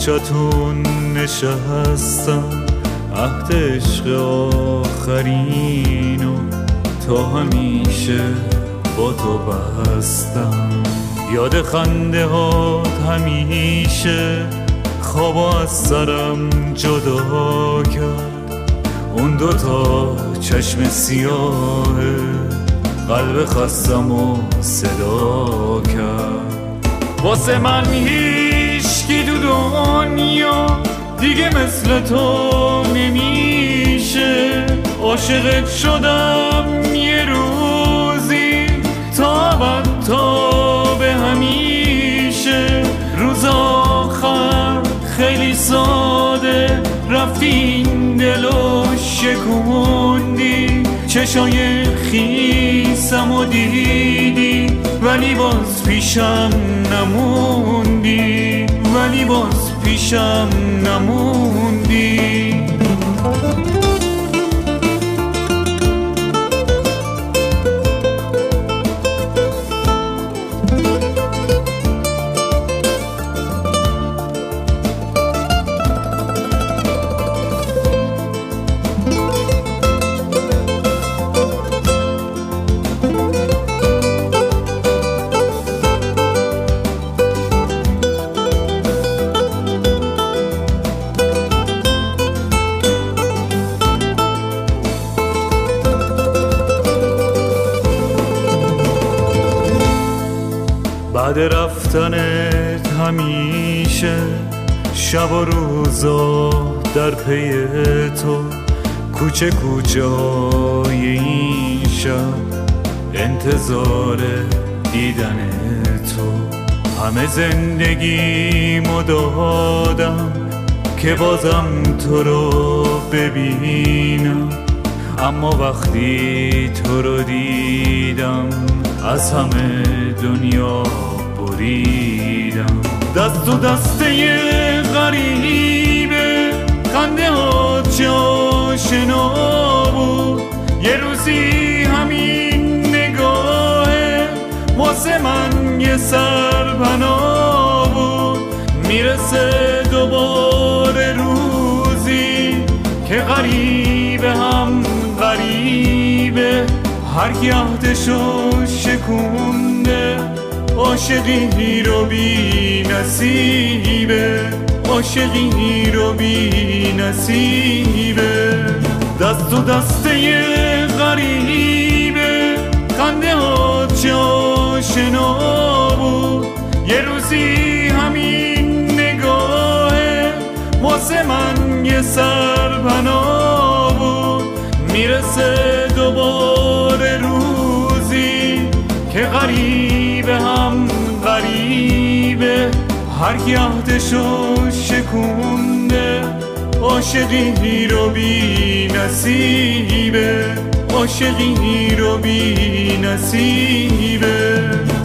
باغچتون نشستم، عهد عشق آخرینو تا همیشه با تو بستم. یاد خنده هات همیشه خوابا از سرم جدا کرد، اون دوتا چشم سیاه قلب خستم و صدا کرد. واسه من هیچکی تو دنیا دیگه مثل تو نمیشه، عاشقت شدم یه روزی تا بعد تا به همیشه. روز آخر خیلی ساده رفتین دلو شکوندی، چشای خیسم و دیدی ولی باز پیشم نموندی، ولی باز پیشم نموندی. بعد رفتنت همیشه شب و روزا در پی تو، کوچه کوچه‌های این شب انتظار دیدن تو. همه زندگیمو دادم که بازم تو رو ببینم، اما وقتی تو رو دیدم از همه دنیا بریدم. دست و دسته غریبه خنده ها چه آشنا بود، یه روزی همین نگاهه واسه من یه سرپناه بود. میرسه دوباره روزی که غریبه هم غریبه، هر کی عهدشو شکونده عاشقی رو بی نصیبه، عاشقی رو بی نصیبه. دست و دسته غریبه خنده ها چه آشنا بود، یه روزی همین نگاهه واسه من یه سرپناه بود. میرسه دوباره روزی که غریبه هم غریبه، هر کی عهدشو شکونده عاشقی رو بی نصیبه، عاشقی رو بی نصیبه.